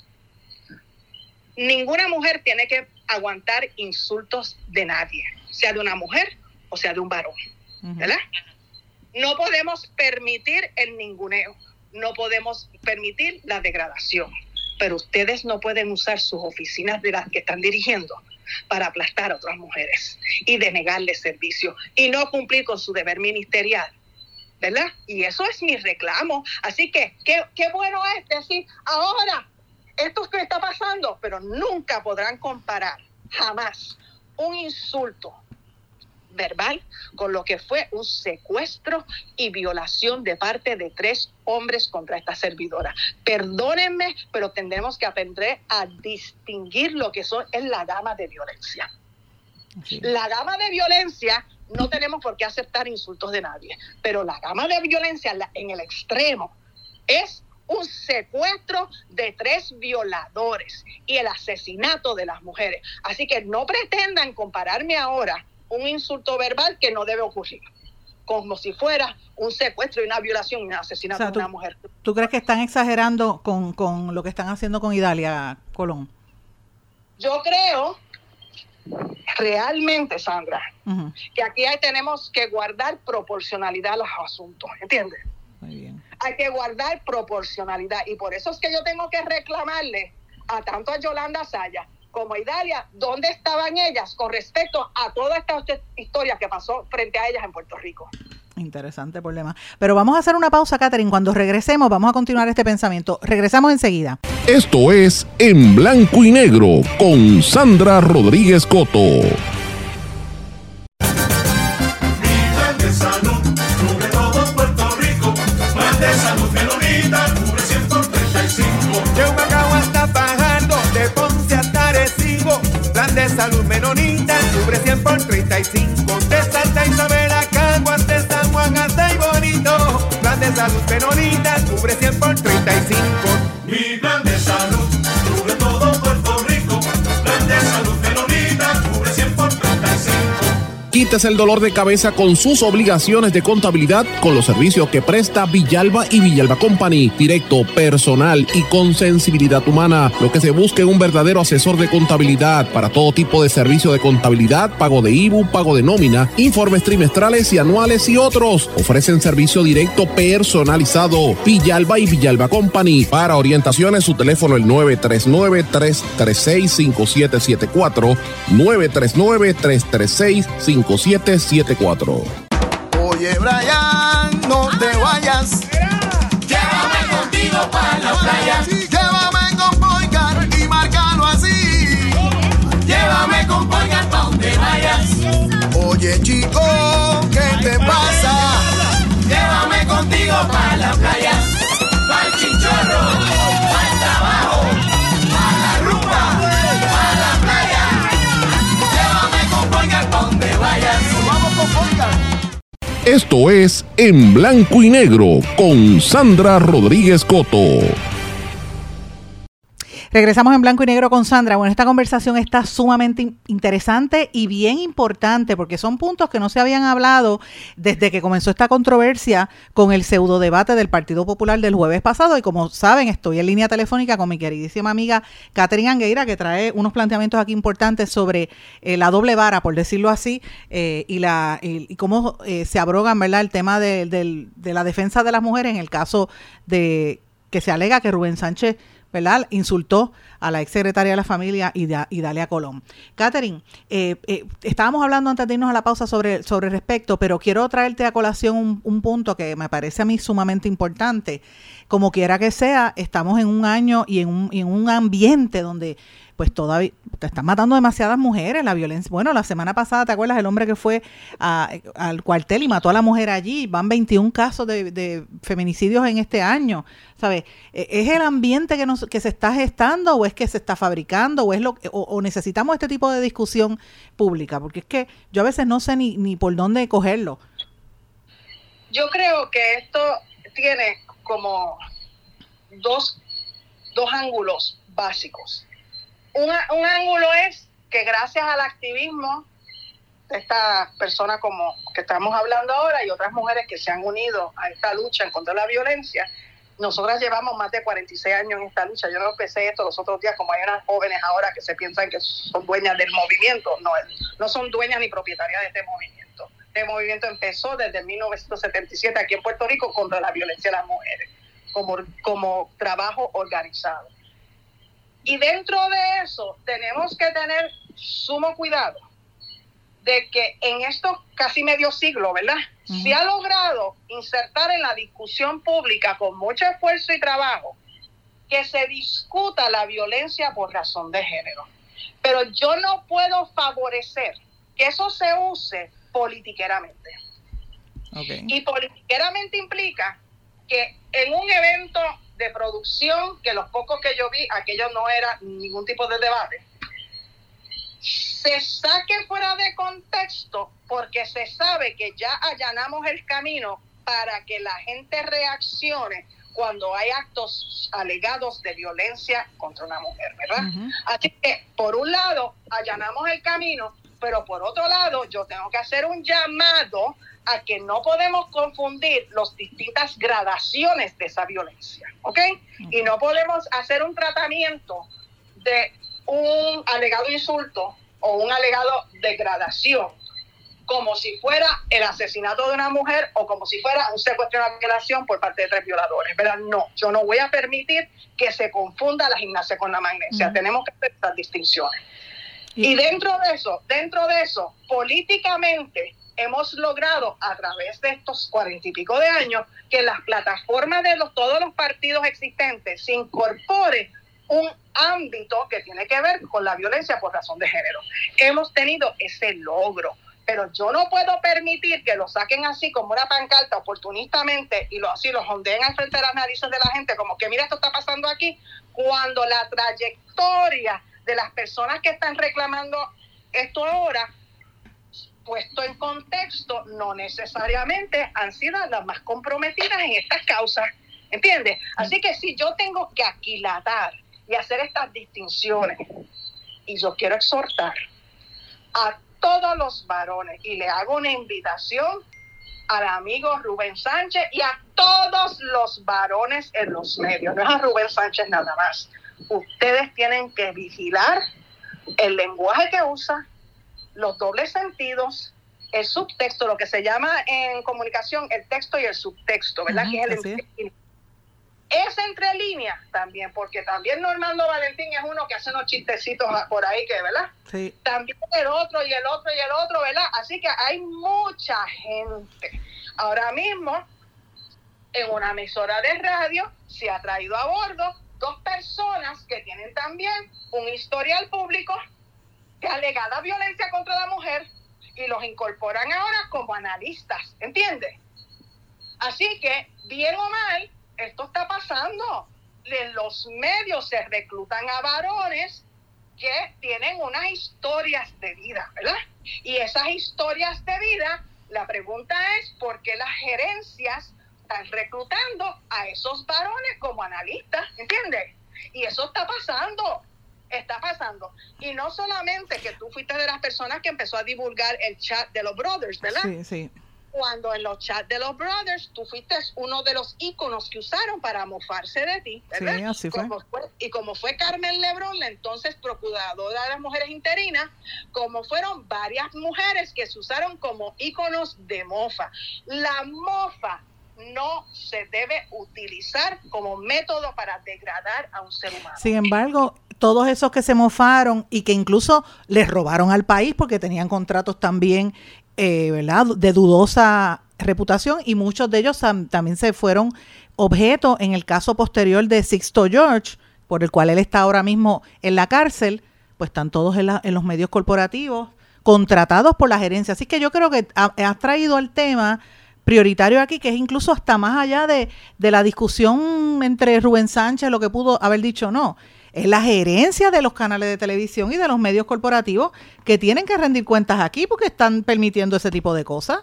Ninguna mujer tiene que aguantar insultos de nadie, sea de una mujer o sea de un varón, ¿verdad? No podemos permitir el ninguneo, no podemos permitir la degradación, pero ustedes no pueden usar sus oficinas de las que están dirigiendo para aplastar a otras mujeres y denegarles servicio y no cumplir con su deber ministerial ¿verdad? Y eso es mi reclamo. Así que, qué, qué bueno es decir, ahora, esto es que está pasando, pero nunca podrán comparar, jamás, un insulto verbal con lo que fue un secuestro y violación de parte de tres hombres contra esta servidora. Perdónenme, pero tendremos que aprender a distinguir lo que son, es la gama de violencia. Sí. La gama de violencia, no tenemos por qué aceptar insultos de nadie, pero la gama de violencia en el extremo es un secuestro de tres violadores y el asesinato de las mujeres. Así que no pretendan compararme ahora un insulto verbal que no debe ocurrir, como si fuera un secuestro y una violación y un asesinato, o sea, de una tú, mujer. ¿Tú crees que están exagerando con, con lo que están haciendo con Idalia Colón? Yo creo realmente, Sandra, uh-huh. que aquí hay, tenemos que guardar proporcionalidad a los asuntos, ¿entiendes? Muy bien. Hay que guardar proporcionalidad y por eso es que yo tengo que reclamarle a tanto a Yolanda Saya como a Idalia, ¿dónde estaban ellas con respecto a toda esta historia que pasó frente a ellas en Puerto Rico? Interesante problema. Pero vamos a hacer una pausa, Catherine. Cuando regresemos, vamos a continuar este pensamiento. Regresamos enseguida. Esto es En Blanco y Negro con Sandra Rodríguez Coto. De salud menonita, cubre cien por treinta y cinco. De Santa Isabel a Caguas, de San Juan hasta y Bonito. Plan de salud menonita, cubre cien por treinta y cinco. Mi plan de salud cubre todo Puerto Rico. Plan de salud menonita, cubre cien por treinta y cinco. Quítese el dolor de cabeza con sus obligaciones de contabilidad con los servicios que presta Villalba y Villalba Company. Directo, personal y con sensibilidad humana. Lo que se busca es un verdadero asesor de contabilidad para todo tipo de servicio de contabilidad, pago de I B U, pago de nómina, informes trimestrales y anuales y otros. Ofrecen servicio directo personalizado. Villalba y Villalba Company. Para orientaciones, su teléfono el nueve tres nueve, tres tres seis, cinco siete siete cuatro, nueve tres nueve, tres tres seis, cinco siete siete cuatro. Oye, Brian, no te vayas. Llévame contigo para la playa. Llévame con Poicar y márcalo así. Llévame con Poicar pa' donde vayas. Oye, chico, ¿qué te pasa? Llévame contigo para la playa. Pa'l chinchorro, pa'l trabajo, pa' la rumba, pa' la playa. Llévame con Poicar pa' donde vayas. Vamos con Poicar. Esto es En Blanco y Negro con Sandra Rodríguez Coto. Regresamos en Blanco y Negro con Sandra. Bueno, esta conversación está sumamente interesante y bien importante porque son puntos que no se habían hablado desde que comenzó esta controversia con el pseudo debate del Partido Popular del jueves pasado. Y como saben, estoy en línea telefónica con mi queridísima amiga Catherine Angueira, que trae unos planteamientos aquí importantes sobre eh, la doble vara, por decirlo así, eh, y, la, y, y cómo eh, se abrogan, ¿verdad?, el tema de, de, de la defensa de las mujeres en el caso de que se alega que Rubén Sánchez, ¿verdad?, insultó a la exsecretaria de la familia Idalia Colón. Catherine, eh, eh, estábamos hablando antes de irnos a la pausa sobre, sobre respecto, pero quiero traerte a colación un, un punto que me parece a mí sumamente importante. Como quiera que sea, estamos en un año y en un, y en un ambiente donde pues todavía te están matando demasiadas mujeres, la violencia. Bueno, la semana pasada, ¿te acuerdas? El hombre que fue a, al cuartel y mató a la mujer allí. Van veintiún casos de, de feminicidios en este año, ¿sabes? ¿Es el ambiente que, nos, que se está gestando o es que se está fabricando o es lo o, o necesitamos este tipo de discusión pública? Porque es que yo a veces no sé ni, ni por dónde cogerlo. Yo creo que esto tiene como dos, dos ángulos básicos. Un, un ángulo es que gracias al activismo de esta persona como que estamos hablando ahora y otras mujeres que se han unido a esta lucha en contra de la violencia, nosotras llevamos más de cuarenta y seis años en esta lucha. Yo no empecé esto los otros días como hay unas jóvenes ahora que se piensan que son dueñas del movimiento. No, no son dueñas ni propietarias de este movimiento. Este movimiento empezó desde mil novecientos setenta y siete aquí en Puerto Rico contra la violencia de las mujeres, como, como trabajo organizado. Y dentro de eso tenemos que tener sumo cuidado de que en estos casi medio siglo, ¿verdad? Uh-huh. Se ha logrado insertar en la discusión pública con mucho esfuerzo y trabajo que se discuta la violencia por razón de género. Pero yo no puedo favorecer que eso se use politiqueramente. Okay. Y politiqueramente implica que en un evento de producción, que los pocos que yo vi, aquello no era ningún tipo de debate, se saque fuera de contexto porque se sabe que ya allanamos el camino para que la gente reaccione cuando hay actos alegados de violencia contra una mujer, ¿verdad? Uh-huh. Así que, por un lado, allanamos el camino, pero por otro lado, yo tengo que hacer un llamado a que no podemos confundir las distintas gradaciones de esa violencia, ¿ok? Uh-huh. Y no podemos hacer un tratamiento de un alegado insulto o un alegado degradación como si fuera el asesinato de una mujer o como si fuera un secuestro y una violación por parte de tres violadores, ¿verdad? No, yo no voy a permitir que se confunda la gimnasia con la magnesia. Uh-huh. Tenemos que hacer estas distinciones. Y dentro de eso, dentro de eso, políticamente hemos logrado a través de estos cuarenta y pico de años que las plataformas de los, todos los partidos existentes se incorpore un ámbito que tiene que ver con la violencia por razón de género. Hemos tenido ese logro, pero yo no puedo permitir que lo saquen así como una pancarta oportunistamente y lo así lo ondeen al frente de las narices de la gente, como que mira, esto está pasando aquí, cuando la trayectoria de las personas que están reclamando esto ahora, puesto en contexto, no necesariamente han sido las más comprometidas en estas causas, ¿entiendes? Así que si yo tengo que aquilatar y hacer estas distinciones, y yo quiero exhortar a todos los varones, y le hago una invitación al amigo Rubén Sánchez y a todos los varones en los medios, no es a Rubén Sánchez nada más. Ustedes tienen que vigilar el lenguaje que usa, los dobles sentidos, el subtexto, lo que se llama en comunicación el texto y el subtexto, ¿verdad? Uh-huh, que es el entre, es entre líneas también, porque también Normando Valentín es uno que hace unos chistecitos por ahí, que, ¿verdad? Sí. También el otro y el otro y el otro, ¿verdad? Así que hay mucha gente. Ahora mismo, en una emisora de radio, se ha traído a bordo dos personas que tienen también un historial público de alegada violencia contra la mujer y los incorporan ahora como analistas, ¿entiendes? Así que, bien o mal, esto está pasando. En los medios se reclutan a varones que tienen unas historias de vida, ¿verdad? Y esas historias de vida, la pregunta es, ¿por qué las gerencias están reclutando a esos varones como analistas? ¿Entiendes? Y eso está pasando. Está pasando. Y no solamente que tú fuiste de las personas que empezó a divulgar el chat de los brothers, ¿verdad? Sí, sí. Cuando en los chats de los brothers tú fuiste uno de los íconos que usaron para mofarse de ti, ¿verdad? Sí, así fue. Como fue. Y como fue Carmen Lebrón, la entonces procuradora de las mujeres interinas, como fueron varias mujeres que se usaron como íconos de mofa. La mofa no se debe utilizar como método para degradar a un ser humano. Sin embargo, todos esos que se mofaron y que incluso les robaron al país porque tenían contratos también, eh, ¿verdad?, de dudosa reputación, y muchos de ellos tam- también se fueron objeto en el caso posterior de Sixto George, por el cual él está ahora mismo en la cárcel, pues están todos en, la, en los medios corporativos, contratados por la gerencia. Así que yo creo que ha, has traído el tema prioritario aquí, que es incluso hasta más allá de, de la discusión entre Rubén Sánchez, lo que pudo haber dicho no. Es la gerencia de los canales de televisión y de los medios corporativos que tienen que rendir cuentas aquí porque están permitiendo ese tipo de cosas.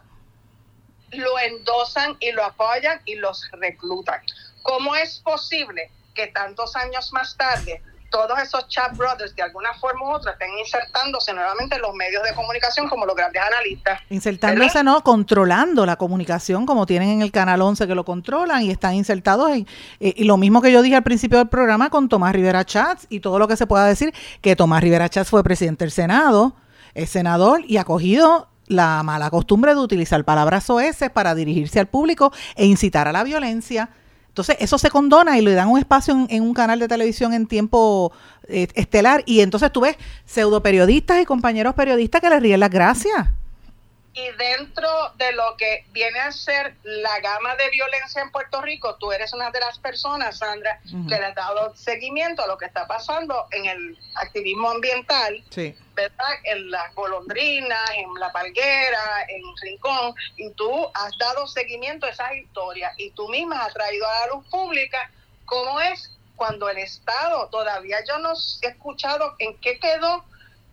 Lo endosan y lo apoyan y los reclutan. ¿Cómo es posible que tantos años más tarde todos esos chat brothers de alguna forma u otra estén insertándose nuevamente en los medios de comunicación como los grandes analistas? Insertándose, ¿verdad? No, controlando la comunicación como tienen en el Canal once que lo controlan y están insertados en, eh, y lo mismo que yo dije al principio del programa con Tomás Rivera Chats y todo lo que se pueda decir, que Tomás Rivera Chats fue presidente del Senado, es senador y ha cogido la mala costumbre de utilizar palabras soeces para dirigirse al público e incitar a la violencia. Entonces, eso se condona y le dan un espacio en, en un canal de televisión en tiempo eh, estelar, y entonces tú ves pseudoperiodistas y compañeros periodistas que les ríen las gracias. Y dentro de lo que viene a ser la gama de violencia en Puerto Rico, tú eres una de las personas, Sandra, uh-huh. que le has dado seguimiento a lo que está pasando en el activismo ambiental, sí. ¿verdad? En las golondrinas, en La Palguera, en Rincón, y tú has dado seguimiento a esas historias, y tú misma has traído a la luz pública cómo es cuando el Estado, todavía yo no he escuchado en qué quedó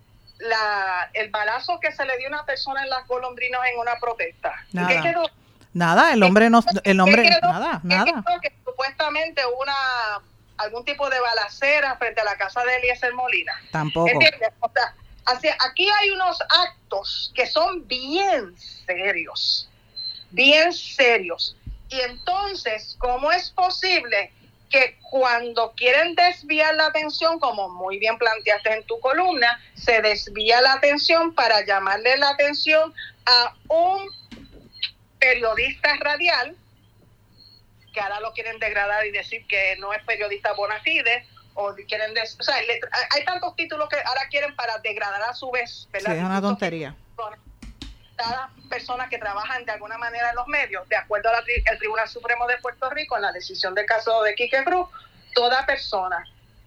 La, el balazo que se le dio a una persona en las golondrinas en una protesta. Nada. ¿Qué quedó? Nada, el hombre no, el hombre, quedó? nada, nada. Quedó? Que supuestamente una algún tipo de balacera frente a la casa de Eliezer Molina. Tampoco. ¿Entiendes? O sea, así, aquí hay unos actos que son bien serios, bien serios. Y entonces, ¿cómo es posible que cuando quieren desviar la atención, como muy bien planteaste en tu columna, se desvía la atención para llamarle la atención a un periodista radial, que ahora lo quieren degradar y decir que no es periodista bona fide, o quieren des- o sea, le, hay tantos títulos que ahora quieren para degradar a su vez, ¿verdad? Sí, es una tontería. Cada personas que trabajan de alguna manera en los medios, de acuerdo al tri- Tribunal Supremo de Puerto Rico, en la decisión del caso de Quique Cruz, toda persona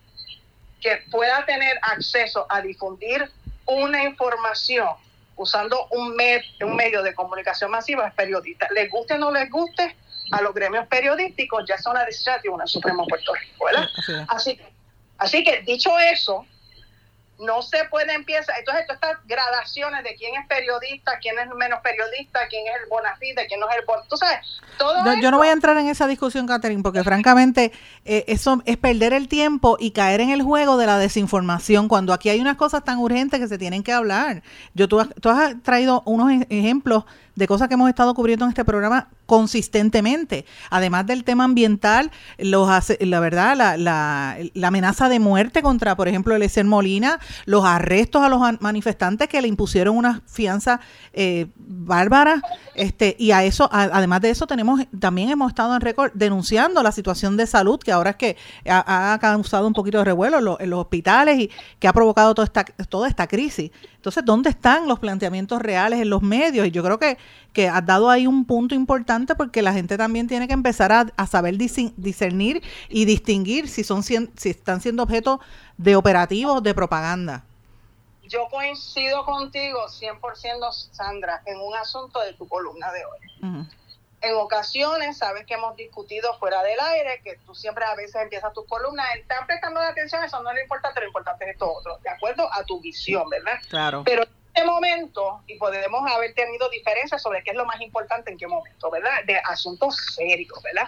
que pueda tener acceso a difundir una información usando un, med- un medio de comunicación masiva es periodista. Les guste o no les guste, a los gremios periodísticos ya son una decisión del Tribunal Supremo de Puerto Rico, ¿verdad? Sí, así, que, así que, dicho eso, no se puede empezar, entonces todas estas gradaciones de quién es periodista, quién es menos periodista, quién es el bona fide, quién no es el bon, tú sabes, todo yo, esto, yo no voy a entrar en esa discusión, Catherine, porque francamente eh, eso es perder el tiempo y caer en el juego de la desinformación, cuando aquí hay unas cosas tan urgentes que se tienen que hablar. Yo tú has, tú has traído unos ejemplos de cosas que hemos estado cubriendo en este programa consistentemente, además del tema ambiental, los hace, la verdad, la, la, la amenaza de muerte contra, por ejemplo, Eliezer Molina, los arrestos a los manifestantes que le impusieron una fianza eh, bárbara, este, y a eso, a, además de eso, tenemos, también hemos estado en récord denunciando la situación de salud, que ahora es que ha, ha causado un poquito de revuelo en los, en los hospitales y que ha provocado toda esta, toda esta crisis. Entonces, ¿dónde están los planteamientos reales en los medios? Y yo creo que, que has dado ahí un punto importante, porque la gente también tiene que empezar a, a saber discernir y distinguir si son si están siendo objeto de operativos de propaganda. Yo coincido contigo cien por ciento, Sandra, en un asunto de tu columna de hoy. Uh-huh. En ocasiones, sabes que hemos discutido fuera del aire, que tú siempre a veces empiezas tus columnas, están prestando atención, eso no es lo importante, lo importante es esto otro, de acuerdo a tu visión, ¿verdad? Claro. Pero en este momento, y podemos haber tenido diferencias sobre qué es lo más importante en qué momento, ¿verdad? De asuntos serios, ¿verdad?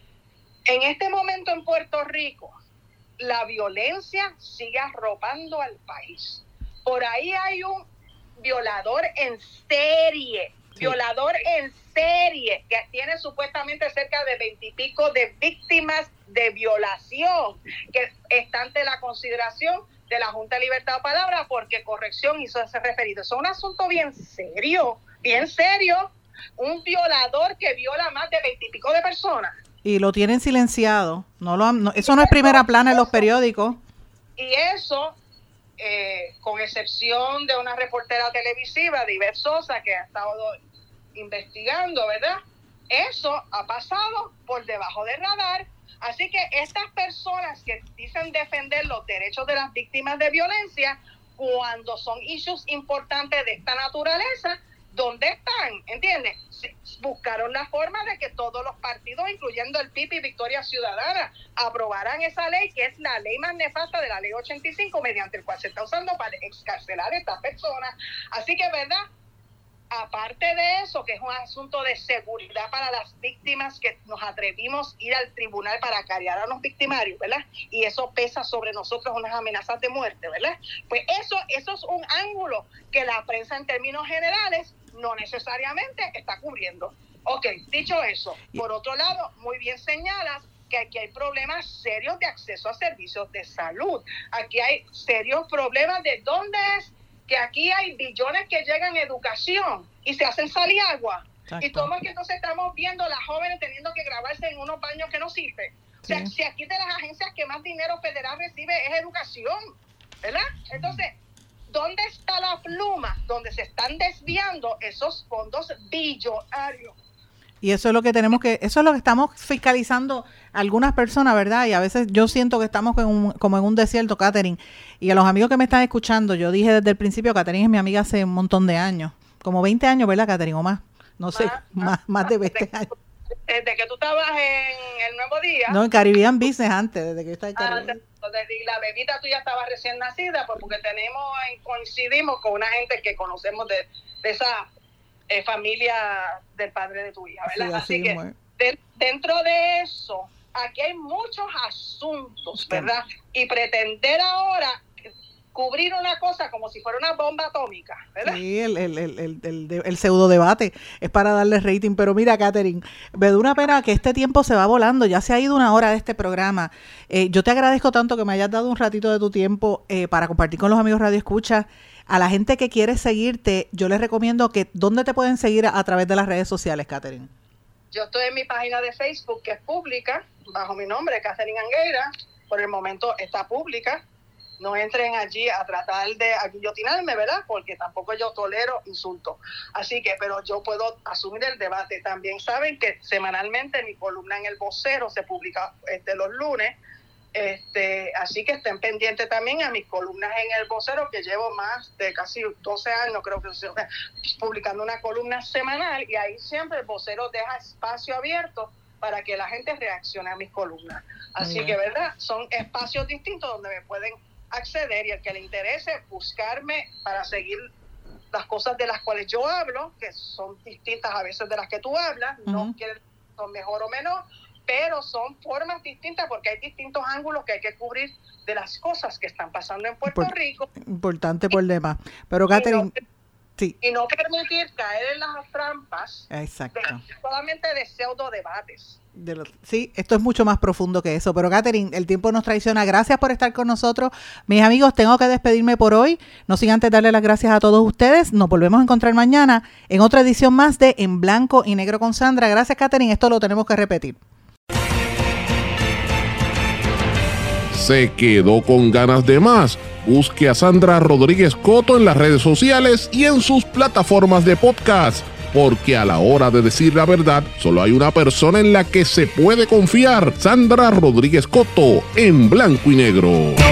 En este momento en Puerto Rico, la violencia sigue arropando al país. Por ahí hay un violador en serie, sí. violador en serie, que tiene supuestamente cerca de veintipico de víctimas de violación, que está ante la consideración de la Junta de Libertad de Palabra, porque corrección hizo ese referido. Es un asunto bien serio, bien serio, un violador que viola más de veintipico de personas. Y lo tienen silenciado, no lo, no, eso no es primera plana en los periódicos. Y eso... Eh, con excepción de una reportera televisiva, de Ivette Sosa, que ha estado investigando, ¿verdad? Eso ha pasado por debajo del radar. Así que estas personas que dicen defender los derechos de las víctimas de violencia, cuando son issues importantes de esta naturaleza, ¿dónde están? ¿Entiendes? Buscaron la forma de que todos los partidos, incluyendo el P I B y Victoria Ciudadana, aprobaran esa ley, que es la ley más nefasta de la ley ochenta y cinco, mediante el cual se está usando para excarcelar a estas personas. Así que, ¿verdad? Aparte de eso, que es un asunto de seguridad para las víctimas, que nos atrevimos a ir al tribunal para acarrear a los victimarios, ¿verdad? Y eso pesa sobre nosotros unas amenazas de muerte, ¿verdad? Pues eso, eso es un ángulo que la prensa en términos generales no necesariamente está cubriendo. Ok, dicho eso, por otro lado, muy bien señalas que aquí hay problemas serios de acceso a servicios de salud. Aquí hay serios problemas de dónde es que aquí hay billones que llegan a educación y se hacen salir agua. Exacto. Y cómo es que entonces estamos viendo a las jóvenes teniendo que grabarse en unos baños que no sirven. O sea, sí. Si aquí de las agencias que más dinero federal recibe es educación, ¿verdad? Entonces, ¿dónde está la pluma donde se están desviando esos fondos billonarios? Y eso es lo que tenemos que, eso es lo que estamos fiscalizando algunas personas, ¿verdad? Y a veces yo siento que estamos en un, como en un desierto, Catherine. Y a los amigos que me están escuchando, yo dije desde el principio, Catherine es mi amiga hace un montón de años, como veinte años, ¿verdad, Catherine? O más, no sé, más, más, más de veinte años. Desde que tú estabas en El Nuevo Día. No, en Caribbean Business antes, desde que yo estaba en Caribbean. Ah, la bebita tuya estaba recién nacida, porque tenemos, coincidimos con una gente que conocemos de, de esa eh, familia del padre de tu hija, ¿verdad? Sí, así, así que de, dentro de eso, aquí hay muchos asuntos, ¿verdad? Y pretender ahora cubrir una cosa como si fuera una bomba atómica, ¿verdad? Sí, el, el, el, el, el, el pseudo debate es para darle rating, pero mira, Catherine, me da una pena que este tiempo se va volando, ya se ha ido una hora de este programa. Eh, yo te agradezco tanto que me hayas dado un ratito de tu tiempo eh, para compartir con los amigos Radio Escucha. A la gente que quiere seguirte, yo les recomiendo que, ¿dónde te pueden seguir a, a través de las redes sociales, Catherine? Yo estoy en mi página de Facebook, que es pública, bajo mi nombre, Catherine Anguera. Por el momento está pública. No entren allí a tratar de guillotinarme, ¿verdad? Porque tampoco yo tolero insultos. Así que, pero yo puedo asumir el debate. También saben que semanalmente mi columna en El Vocero se publica este, los lunes. Este, así que estén pendientes también a mis columnas en El Vocero, que llevo más de casi doce años, creo que publicando una columna semanal, y ahí siempre El Vocero deja espacio abierto para que la gente reaccione a mis columnas. Así que, ¿verdad? Son espacios distintos donde me pueden acceder, y el que le interese buscarme para seguir las cosas de las cuales yo hablo, que son distintas a veces de las que tú hablas, uh-huh. No quieren son mejor o menor, pero son formas distintas porque hay distintos ángulos que hay que cubrir de las cosas que están pasando en Puerto Import- Rico. Importante por demás. Pero, Catherine, y no, sí. y no permitir caer en las trampas. Exacto. De, solamente de pseudo debates. De lo, sí, esto es mucho más profundo que eso. Pero, Catherine, el tiempo nos traiciona. Gracias por estar con nosotros. Mis amigos, tengo que despedirme por hoy. No sin antes darle las gracias a todos ustedes. Nos volvemos a encontrar mañana en otra edición más de En Blanco y Negro con Sandra. Gracias, Catherine. Esto lo tenemos que repetir. ¿Se quedó con ganas de más? Busque a Sandra Rodríguez Coto en las redes sociales y en sus plataformas de podcast, porque a la hora de decir la verdad, solo hay una persona en la que se puede confiar: Sandra Rodríguez Coto, en Blanco y Negro.